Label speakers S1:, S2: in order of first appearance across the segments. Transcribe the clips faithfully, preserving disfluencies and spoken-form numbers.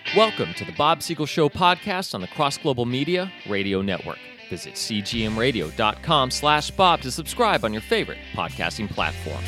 S1: Welcome to the Bob Siegel Show podcast on the Cross Global Media Radio Network. Visit cgmradio.com slash Bob to subscribe on your favorite podcasting platform.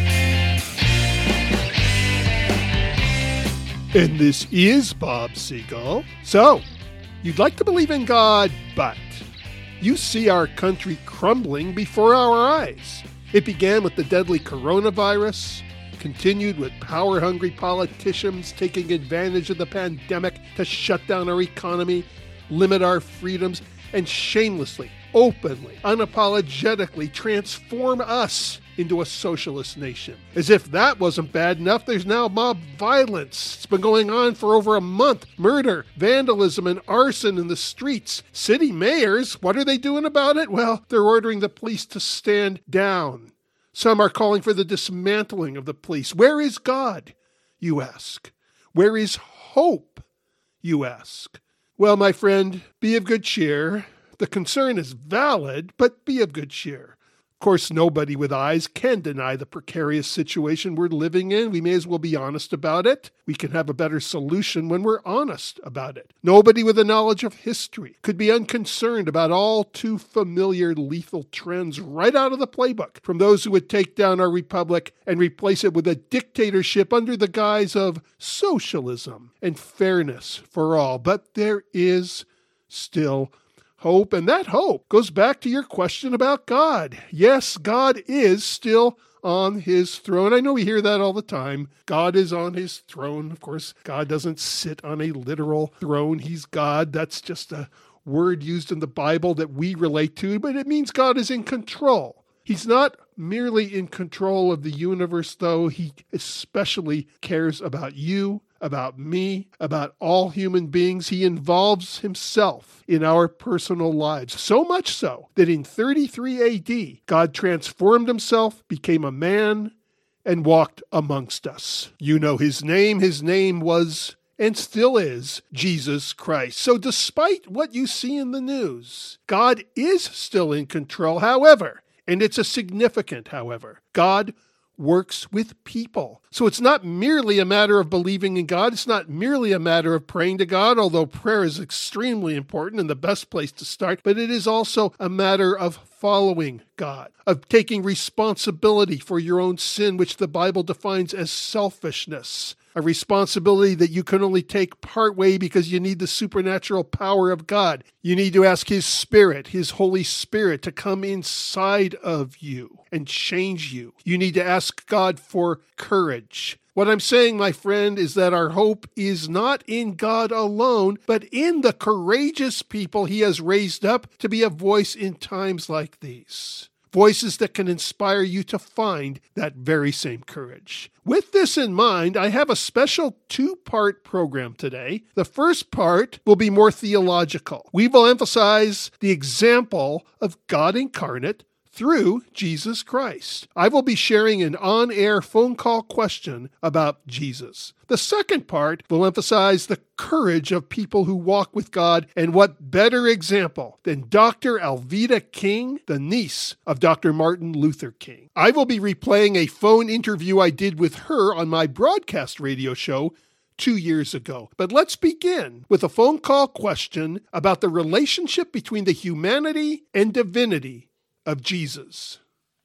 S2: And this is Bob Siegel. So, you'd like to believe in God, but you see our country crumbling before our eyes. It began with the deadly coronavirus, continued with power-hungry politicians taking advantage of the pandemic to shut down our economy, limit our freedoms, and shamelessly, openly, unapologetically transform us into a socialist nation. As if that wasn't bad enough, there's now mob violence. It's been going on for over a month. Murder, vandalism, and arson in the streets. City mayors, what are they doing about it? Well, they're ordering the police to stand down. Some are calling for the dismantling of the police. Where is God, you ask? Where is hope, you ask? Well, my friend, be of good cheer. The concern is valid, but be of good cheer. Of course, nobody with eyes can deny the precarious situation we're living in. We may as well be honest about it. We can have a better solution when we're honest about it. Nobody with a knowledge of history could be unconcerned about all too familiar lethal trends right out of the playbook from those who would take down our republic and replace it with a dictatorship under the guise of socialism and fairness for all. But there is still hope, and that hope goes back to your question about God. Yes, God is still on his throne. I know we hear that all the time. God is on his throne. Of course, God doesn't sit on a literal throne. He's God. That's just a word used in the Bible that we relate to, but it means God is in control. He's not merely in control of the universe, though. He especially cares about you, about me, about all human beings. He involves himself in our personal lives, so much so that in thirty-three A D, God transformed himself, became a man, and walked amongst us. You know his name. His name was and still is Jesus Christ. So despite what you see in the news, God is still in control. However, and it's a significant however, God works with people. So it's not merely a matter of believing in God. It's not merely a matter of praying to God, although prayer is extremely important and the best place to start, but it is also a matter of following God, of taking responsibility for your own sin, which the Bible defines as selfishness. A responsibility that you can only take part way because you need the supernatural power of God. You need to ask his Spirit, his Holy Spirit, to come inside of you and change you. You need to ask God for courage. What I'm saying, my friend, is that our hope is not in God alone, but in the courageous people he has raised up to be a voice in times like these. Voices that can inspire you to find that very same courage. With this in mind, I have a special two-part program today. The first part will be more theological. We will emphasize the example of God incarnate through Jesus Christ. I will be sharing an on-air phone call question about Jesus. The second part will emphasize the courage of people who walk with God, and what better example than Doctor Alveda King, the niece of Doctor Martin Luther King. I will be replaying a phone interview I did with her on my broadcast radio show two years ago. But let's begin with a phone call question about the relationship between the humanity and divinity of Jesus.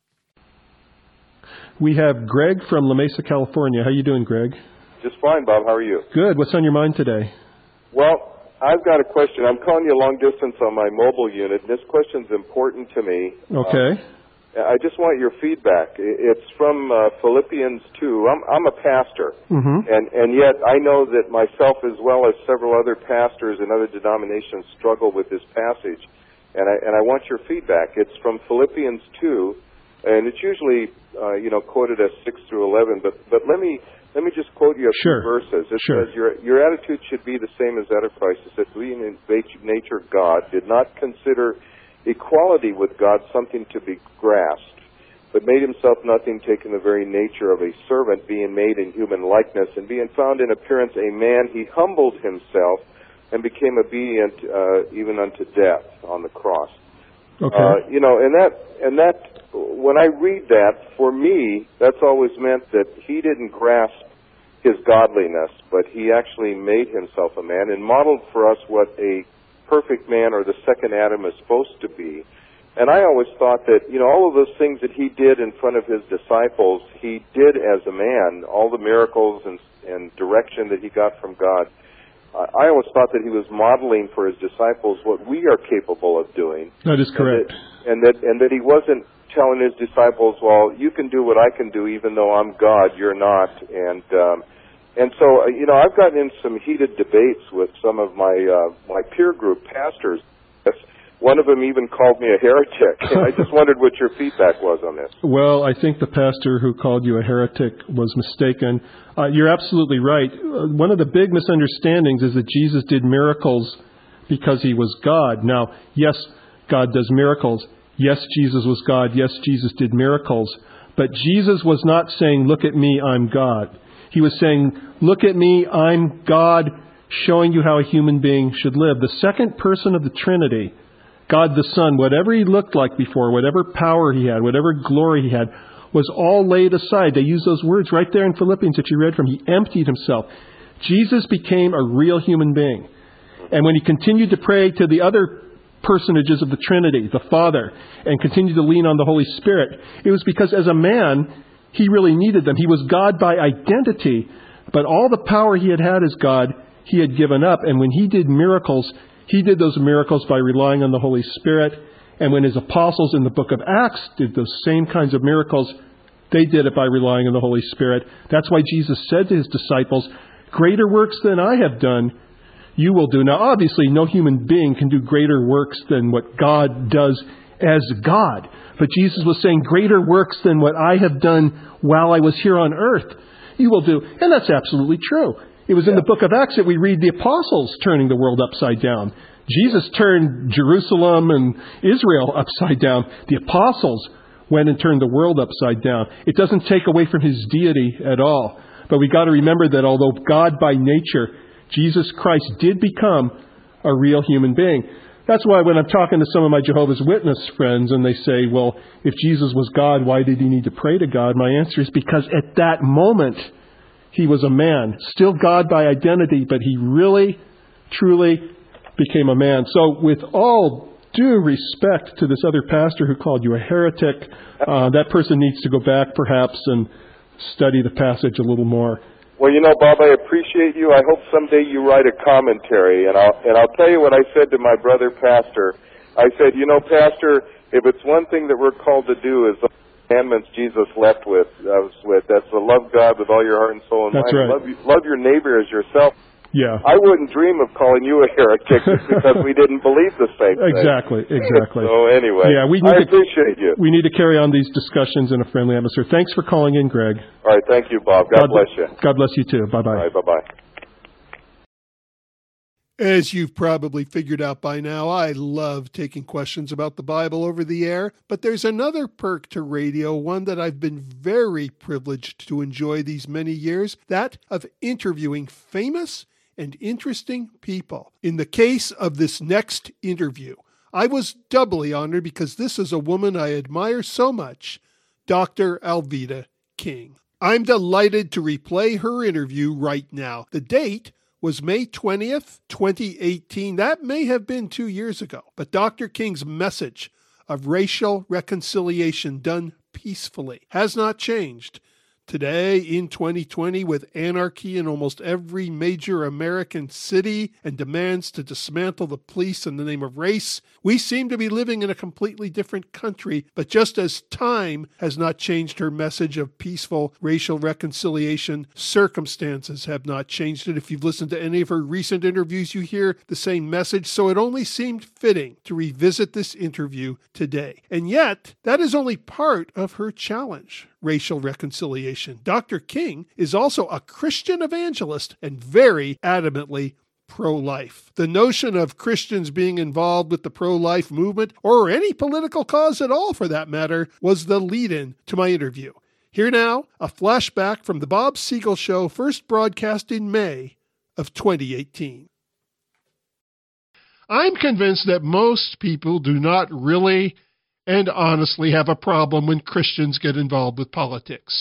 S2: We have Greg from La Mesa, California. How you doing, Greg?
S3: Just fine, Bob. How are you?
S2: Good. What's on your mind today?
S3: Well, I've got a question. I'm calling you long distance on my mobile unit. This question's important to me.
S2: Okay.
S3: Uh, I just want your feedback. It's from uh, Philippians two. I'm, I'm a pastor,
S2: mm-hmm.
S3: and, and yet I know that myself as well as several other pastors in other denominations struggle with this passage. And I, and I want your feedback. It's from Philippians two, and it's usually, uh, you know, quoted as six through eleven. But but let me let me just quote you a
S2: sure.
S3: few verses. It
S2: sure.
S3: says, your your attitude should be the same as that of Christ. It says, we in nature God did not consider equality with God something to be grasped, but made himself nothing, taking the very nature of a servant, being made in human likeness, and being found in appearance a man, he humbled himself and became obedient uh, even unto death on the cross.
S2: Okay.
S3: Uh, you know, and that, and that, when I read that, for me, that's always meant that he didn't grasp his godliness, but he actually made himself a man and modeled for us what a perfect man or the second Adam is supposed to be. And I always thought that, you know, all of those things that he did in front of his disciples, he did as a man, all the miracles and, and direction that he got from God. Uh, I always thought that he was modeling for his disciples what we are capable of doing.
S2: That is correct.
S3: And that, and that, and that he wasn't telling his disciples, well, you can do what I can do even though I'm God, you're not. And um, and so, you know, I've gotten in some heated debates with some of my uh, my peer group pastors. One of them even called me a heretic. And I just wondered what your feedback was on this.
S2: Well, I think the pastor who called you a heretic was mistaken. Uh, you're absolutely right. Uh, one of the big misunderstandings is that Jesus did miracles because he was God. Now, yes, God does miracles. Yes, Jesus was God. Yes, Jesus did miracles. But Jesus was not saying, look at me, I'm God. He was saying, look at me, I'm God, showing you how a human being should live. The second person of the Trinity, God the Son, whatever he looked like before, whatever power he had, whatever glory he had, was all laid aside. They use those words right there in Philippians that you read from. He emptied himself. Jesus became a real human being. And when he continued to pray to the other personages of the Trinity, the Father, and continued to lean on the Holy Spirit, it was because as a man, he really needed them. He was God by identity, but all the power he had had as God, he had given up. And when he did miracles, he did those miracles by relying on the Holy Spirit. And when his apostles in the book of Acts did those same kinds of miracles, they did it by relying on the Holy Spirit. That's why Jesus said to his disciples, greater works than I have done, you will do. Now, obviously, no human being can do greater works than what God does as God. But Jesus was saying, greater works than what I have done while I was here on earth, you will do. And that's absolutely true. It was in the book of Acts that we read the apostles turning the world upside down. Jesus turned Jerusalem and Israel upside down. The apostles went and turned the world upside down. It doesn't take away from his deity at all. But we got to remember that although God by nature, Jesus Christ did become a real human being. That's why when I'm talking to some of my Jehovah's Witness friends and they say, well, if Jesus was God, why did he need to pray to God? My answer is because at that moment, he was a man, still God by identity, but he really, truly became a man. So with all due respect to this other pastor who called you a heretic, uh, that person needs to go back perhaps and study the passage a little more.
S3: Well, you know, Bob, I appreciate you. I hope someday you write a commentary. And I'll, and I'll tell you what I said to my brother pastor. I said, you know, Pastor, if it's one thing that we're called to do is the commandments Jesus left with, uh, with that's to love God with all your heart and soul and
S2: That's
S3: mind.
S2: right.
S3: Love, you, love your neighbor as yourself.
S2: Yeah.
S3: I wouldn't dream of calling you a heretic just because we didn't believe the same thing.
S2: Exactly, exactly.
S3: So anyway,
S2: yeah, we need
S3: I
S2: to,
S3: appreciate you.
S2: We need to carry on these discussions in a friendly atmosphere. Thanks for calling in, Greg.
S3: All right, thank you, Bob. God, God bless you.
S2: God bless you too. Bye-bye.
S3: All right, bye-bye.
S2: As you've probably figured out by now, I love taking questions about the Bible over the air, but there's another perk to radio, one that I've been very privileged to enjoy these many years, that of interviewing famous and interesting people. In the case of this next interview, I was doubly honored because this is a woman I admire so much, Doctor Alveda King. I'm delighted to replay her interview right now. The date was May twentieth, twenty eighteen. That may have been two years ago. But Doctor King's message of racial reconciliation done peacefully has not changed. Today, in twenty twenty, with anarchy in almost every major American city and demands to dismantle the police in the name of race, we seem to be living in a completely different country. But just as time has not changed her message of peaceful racial reconciliation, circumstances have not changed it. If you've listened to any of her recent interviews, you hear the same message. So it only seemed fitting to revisit this interview today. And yet, that is only part of her challenge. Racial reconciliation. Doctor King is also a Christian evangelist and very adamantly pro-life. The notion of Christians being involved with the pro-life movement, or any political cause at all for that matter, was the lead-in to my interview. Here now, a flashback from the Bob Siegel Show, first broadcast in May of twenty eighteen. I'm convinced that most people do not really and honestly have a problem when Christians get involved with politics.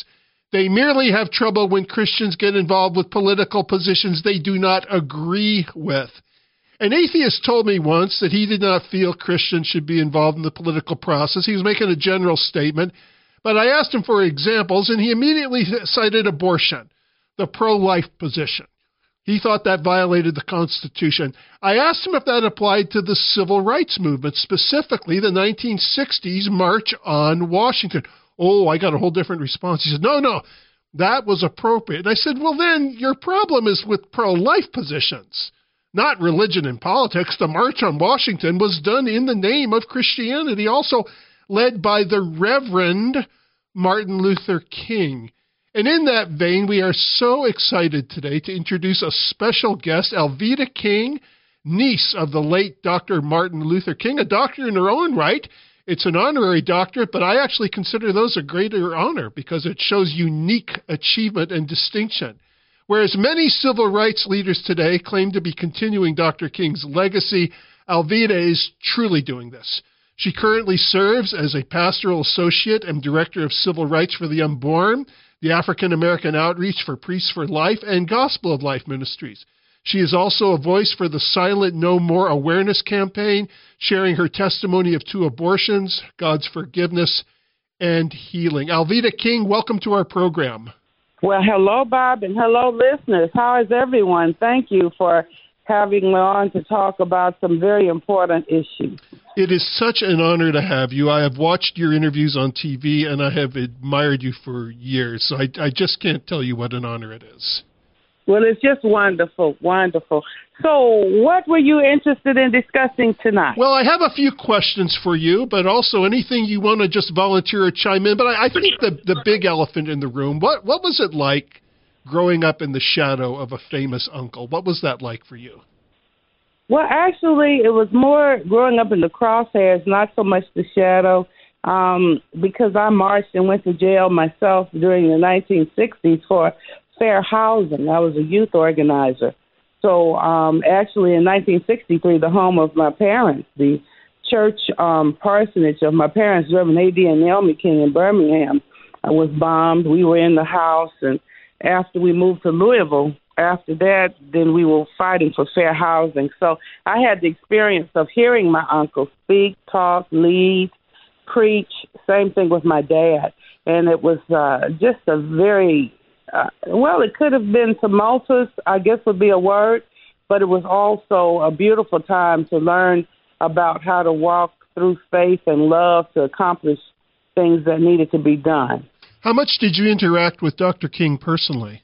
S2: They merely have trouble when Christians get involved with political positions they do not agree with. An atheist told me once that he did not feel Christians should be involved in the political process. He was making a general statement, but I asked him for examples, and he immediately cited abortion, the pro-life position. He thought that violated the Constitution. I asked him if that applied to the civil rights movement, specifically the nineteen sixties March on Washington. Oh, I got a whole different response. He said, no, no, that was appropriate. And I said, well, then your problem is with pro-life positions, not religion and politics. The March on Washington was done in the name of Christianity, also led by the Reverend Martin Luther King. And in that vein, we are so excited today to introduce a special guest, Alveda King, niece of the late Doctor Martin Luther King, a doctor in her own right. It's an honorary doctorate, but I actually consider those a greater honor because it shows unique achievement and distinction. Whereas many civil rights leaders today claim to be continuing Doctor King's legacy, Alveda is truly doing this. She currently serves as a pastoral associate and director of civil rights for the unborn, the African American Outreach for Priests for Life, and Gospel of Life Ministries. She is also a voice for the Silent No More awareness campaign, sharing her testimony of two abortions, God's forgiveness, and healing. Alveda King, welcome to our program.
S4: Well, hello, Bob, and hello, listeners. How is everyone? Thank you for having me on to talk about some very important issues.
S2: It is such an honor to have you. I have watched your interviews on T V, and I have admired you for years. So I, I just can't tell you what an honor it is.
S4: Well, it's just wonderful, wonderful. So what were you interested in discussing tonight?
S2: Well, I have a few questions for you, but also anything you want to just volunteer or chime in. But I, I think the, the big elephant in the room, what, what was it like growing up in the shadow of a famous uncle? What was that like for you?
S4: Well, actually, it was more growing up in the crosshairs, not so much the shadow, um, because I marched and went to jail myself during the nineteen sixties for fair housing. I was a youth organizer. So um, actually in nineteen sixty-three, the home of my parents, the church um, parsonage of my parents, Reverend A D and Naomi King in Birmingham, uh, was bombed. We were in the house, and after we moved to Louisville, after that, then we were fighting for fair housing. So I had the experience of hearing my uncle speak, talk, lead, preach, same thing with my dad. And it was uh, just a very, uh, well, it could have been tumultuous, I guess would be a word, but it was also a beautiful time to learn about how to walk through faith and love to accomplish things that needed to be done.
S2: How much did you interact with Doctor King personally?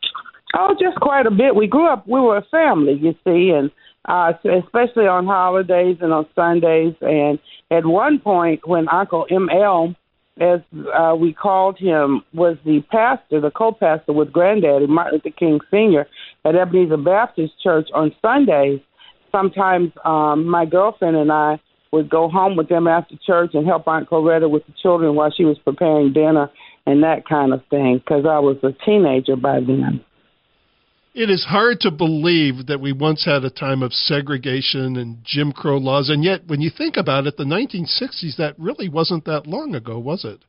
S4: Oh, just quite a bit. We grew up, we were a family, you see, and uh, especially on holidays and on Sundays. And at one point when Uncle M L, as uh, we called him, was the pastor, the co-pastor with Granddaddy, Martin Luther King Senior at Ebenezer Baptist Church on Sundays, sometimes um, my girlfriend and I would go home with them after church and help Aunt Coretta with the children while she was preparing dinner and that kind of thing, because I was a teenager by then.
S2: It is hard to believe that we once had a time of segregation and Jim Crow laws, and yet when you think about it, the nineteen sixties, that really wasn't that long ago, was it?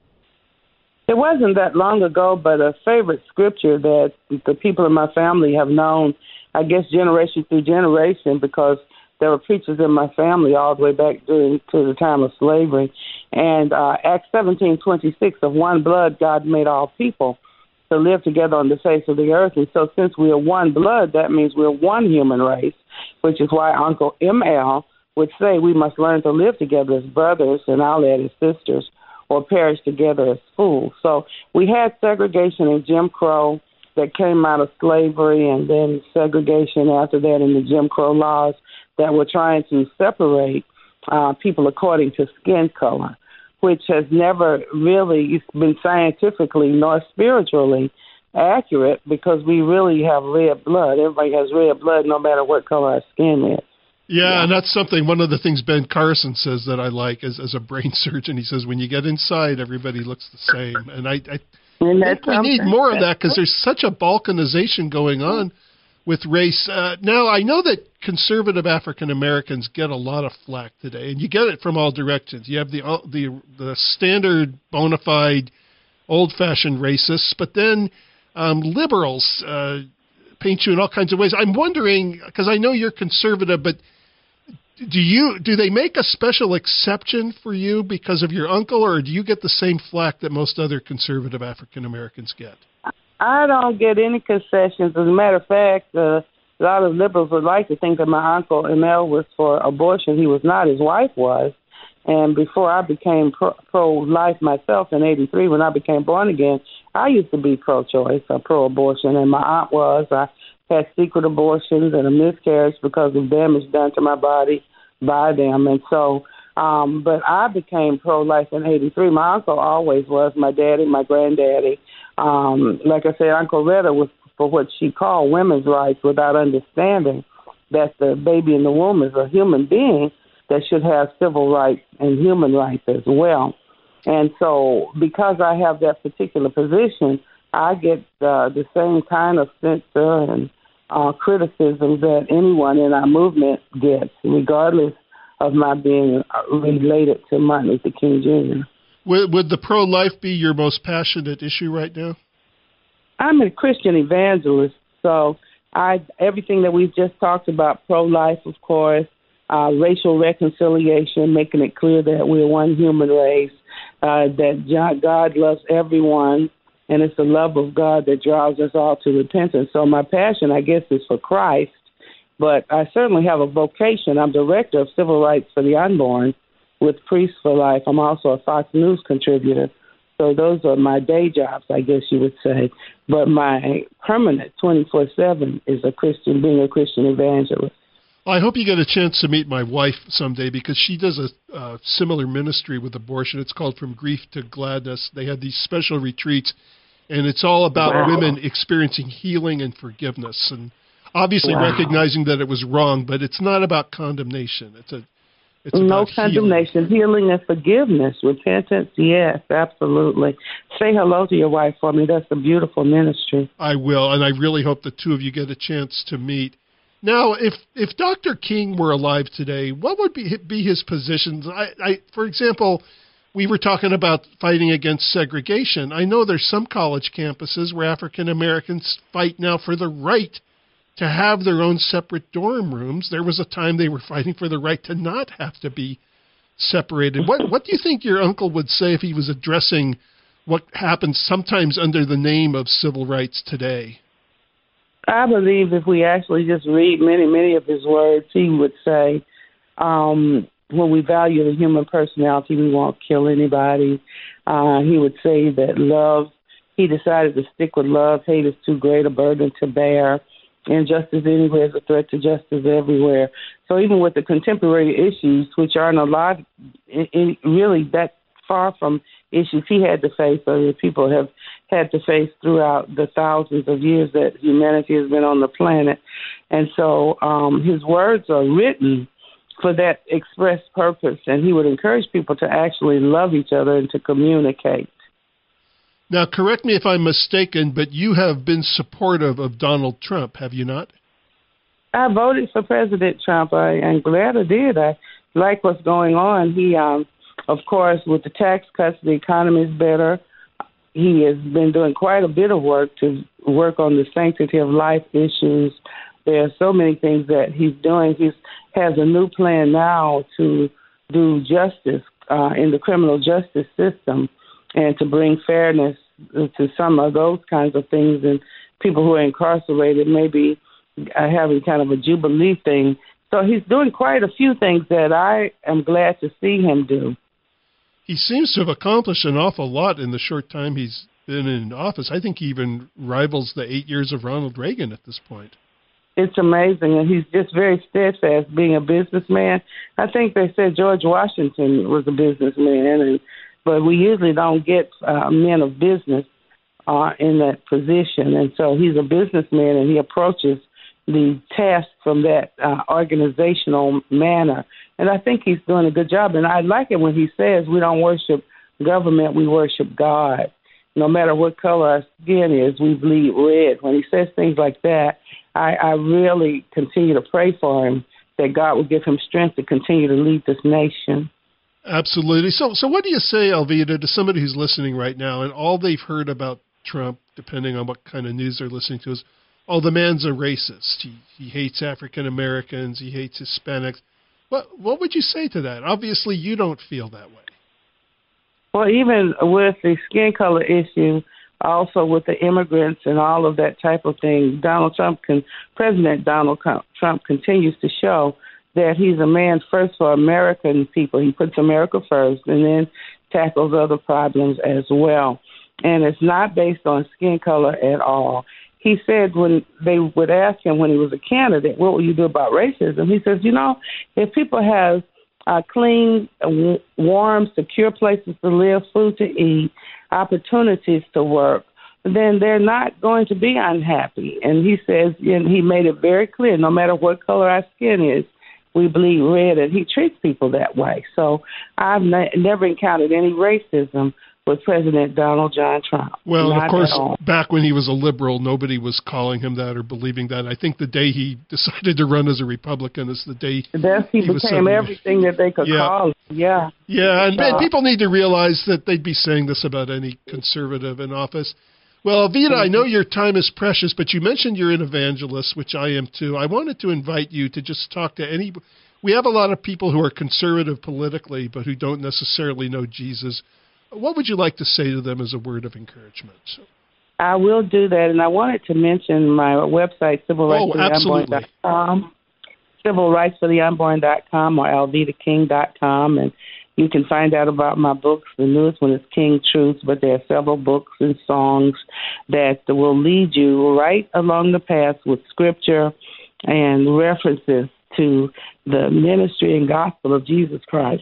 S4: It wasn't that long ago, but a favorite scripture that the people in my family have known, I guess, generation through generation, because there were preachers in my family all the way back during to the time of slavery. And uh, Acts seventeen twenty-six, of one blood God made all people to live together on the face of the earth. And so since we are one blood, that means we're one human race, which is why Uncle M L would say we must learn to live together as brothers, and I'll add as sisters, or perish together as fools. So we had segregation and Jim Crow that came out of slavery, and then segregation after that in the Jim Crow laws that were trying to separate uh, people according to skin color, which has never really been scientifically nor spiritually accurate, because we really have red blood. Everybody has red blood no matter what color our skin is.
S2: Yeah,
S4: yeah.
S2: And that's something, one of the things Ben Carson says that I like as, as a brain surgeon. He says, when you get inside, everybody looks the same. And I, I
S4: and
S2: think we need more of that, because there's such a balkanization going on with race. Uh, now, I know that conservative African Americans get a lot of flack today, and you get it from all directions. You have the the the standard bona fide old-fashioned racists, but then um, liberals uh, paint you in all kinds of ways. I'm wondering, because I know you're conservative, but do you do they make a special exception for you because of your uncle, or do you get the same flack that most other conservative African Americans get?
S4: I don't get any concessions. As a matter of fact, uh, a lot of liberals would like to think that my uncle Emil was for abortion. He was not. His wife was. And before I became pro- pro-life myself in eighty-three, when I became born again, I used to be pro-choice or pro-abortion, and my aunt was. I had secret abortions and a miscarriage because of damage done to my body by them. And so, um, but I became pro-life in eighty-three. My uncle always was, my daddy, my granddaddy. Um, like I said, Uncle Retta was for what she called women's rights without understanding that the baby in the womb is a human being that should have civil rights and human rights as well. And so because I have that particular position, I get uh, the same kind of censor and uh, criticism that anyone in our movement gets, regardless of my being related to Martin Luther King Junior
S2: Would, would the pro-life be your most passionate issue right now?
S4: I'm a Christian evangelist, so I everything that we've just talked about, pro-life, of course, uh, racial reconciliation, making it clear that we're one human race, uh, that God loves everyone, and it's the love of God that draws us all to repentance. So my passion, I guess, is for Christ, but I certainly have a vocation. I'm director of civil rights for the unborn with Priests for Life. I'm also a Fox News contributor. So those are my day jobs, I guess you would say. But my permanent twenty-four seven is a Christian, being a Christian evangelist.
S2: I hope you get a chance to meet my wife someday, because she does a uh, similar ministry with abortion. It's called From Grief to Gladness. They have these special retreats, and it's all about wow. women experiencing healing and forgiveness, and obviously wow. recognizing that it was wrong, but it's not about condemnation. It's a It's
S4: no condemnation, healing. healing and forgiveness, repentance, yes, absolutely. Say hello to your wife for me. That's a beautiful ministry.
S2: I will, and I really hope the two of you get a chance to meet. Now, if if Doctor King were alive today, what would be, be his positions? I, I, for example, we were talking about fighting against segregation. I know there's some college campuses where African Americans fight now for the right to have their own separate dorm rooms. There was a time they were fighting for the right to not have to be separated. What what do you think your uncle would say if he was addressing what happens sometimes under the name of civil rights today?
S4: I believe if we actually just read many, many of his words, he would say, um, when we value the human personality, we won't kill anybody. Uh, he would say that love, he decided to stick with love. Hate is too great a burden to bear. Injustice anywhere is a threat to justice everywhere. So even with the contemporary issues, which aren't a lot, in, in really that far from issues he had to face or that people have had to face throughout the thousands of years that humanity has been on the planet. And so um, his words are written for that express purpose, and he would encourage people to actually love each other and to communicate.
S2: Now, correct me if I'm mistaken, but you have been supportive of Donald Trump, have you not?
S4: I voted for President Trump. I, I'm glad I did. I like what's going on. He, um, of course, with the tax cuts, the economy is better. He has been doing quite a bit of work to work on the sanctity of life issues. There are so many things that he's doing. He has a new plan now to do justice uh, in the criminal justice system, and to bring fairness to some of those kinds of things. And people who are incarcerated maybe are having kind of a jubilee thing. So he's doing quite a few things that I am glad to see him do.
S2: He seems to have accomplished an awful lot in the short time he's been in office. I think he even rivals the eight years of Ronald Reagan at this point.
S4: It's amazing, and he's just very steadfast being a businessman. I think they said George Washington was a businessman, and but we usually don't get uh, men of business uh, in that position. And so he's a businessman, and he approaches the task from that uh, organizational manner. And I think he's doing a good job. And I like it when he says we don't worship government, we worship God. No matter what color our skin is, we bleed red. When he says things like that, I, I really continue to pray for him, that God will give him strength to continue to lead this nation.
S2: Absolutely. So, so what do you say, Alveda, to somebody who's listening right now, and all they've heard about Trump, depending on what kind of news they're listening to, is, oh, the man's a racist. He he hates African Americans. He hates Hispanics. What what would you say to that? Obviously, you don't feel that way.
S4: Well, even with the skin color issue, also with the immigrants and all of that type of thing, Donald Trump, can, President Donald Trump continues to show that he's a man first for American people. He puts America first and then tackles other problems as well. And it's not based on skin color at all. He said when they would ask him when he was a candidate, what will you do about racism? He says, you know, if people have uh, clean, warm, secure places to live, food to eat, opportunities to work, then they're not going to be unhappy. And he says, and he made it very clear, no matter what color our skin is, we bleed red, and he treats people that way. So I've ne- never encountered any racism with President Donald John Trump.
S2: Well,
S4: Not
S2: of course,
S4: at all.
S2: back when he was a liberal, nobody was calling him that or believing that. I think the day he decided to run as a Republican is the day
S4: That's, he,
S2: he was
S4: became everything that they could
S2: yeah.
S4: call him. Yeah.
S2: Yeah, and,
S4: Uh,
S2: and people need to realize that they'd be saying this about any conservative in office. Well, Alveda, I know your time is precious, but you mentioned you're an evangelist, which I am too. I wanted to invite you to just talk to any... We have a lot of people who are conservative politically, but who don't necessarily know Jesus. What would you like to say to them as a word of encouragement? So.
S4: I will do that, and I wanted to mention my website, civil rights
S2: Oh,
S4: for the unborn dot com, civil rights for the unborn dot com, or alveda king dot com, and you can find out about my books. The newest one is King Truth, but there are several books and songs that will lead you right along the path with scripture and references to the ministry and gospel of Jesus Christ.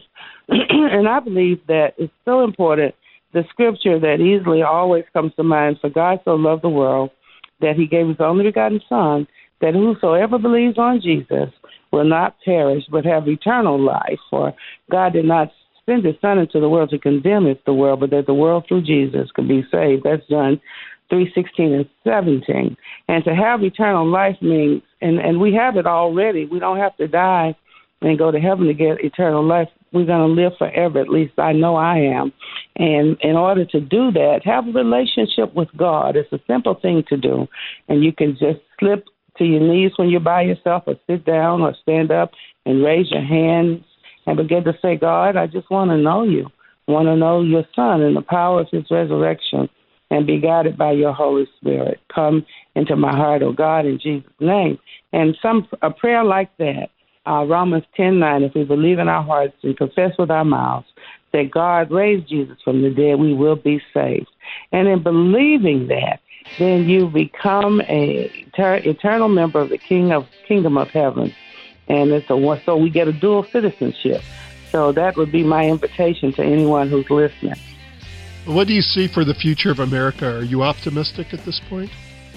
S4: And I believe that it's so important, the scripture that easily always comes to mind, for God so loved the world that he gave his only begotten Son, that whosoever believes on Jesus will not perish but have eternal life. For God did not send his Son into the world to condemn the world, but that the world through Jesus could be saved. That's John three sixteen and seventeen. And to have eternal life means, and, and we have it already. We don't have to die and go to heaven to get eternal life. We're going to live forever. At least I know I am. And in order to do that, have a relationship with God. It's a simple thing to do. And you can just slip to your knees when you're by yourself, or sit down or stand up and raise your hands and begin to say, God, I just want to know you. I want to know your Son and the power of his resurrection, and be guided by your Holy Spirit. Come into my heart, oh God, in Jesus' name. And some a prayer like that, uh, Romans ten nine, if we believe in our hearts and confess with our mouths that God raised Jesus from the dead, we will be saved. And in believing that, then you become a ter- eternal member of the King of Kingdom of Heaven. And it's a, so we get a dual citizenship. So that would be my invitation to anyone who's listening.
S2: What do you see for the future of America? Are you optimistic at this point?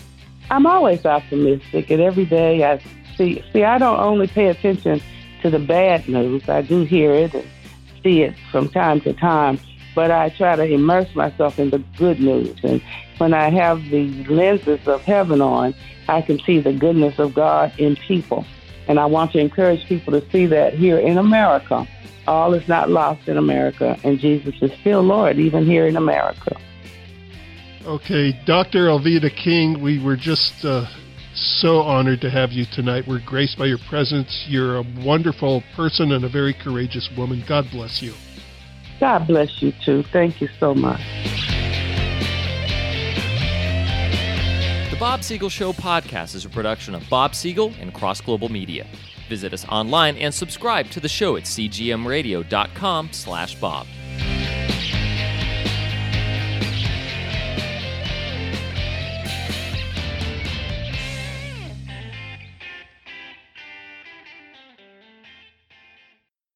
S4: I'm always optimistic, and every day I see, see, I don't only pay attention to the bad news. I do hear it and see it from time to time, but I try to immerse myself in the good news. And when I have the lenses of heaven on, I can see the goodness of God in people. And I want to encourage people to see that here in America, all is not lost in America, and Jesus is still Lord, even here in America.
S2: Okay, Doctor Alveda King, we were just uh, so honored to have you tonight. We're graced by your presence. You're a wonderful person and a very courageous woman. God bless you.
S4: God bless you, too. Thank you so much.
S1: The Bob Siegel Show podcast is a production of Bob Siegel and Cross Global Media. Visit us online and subscribe to the show at c g m radio dot com slash bob.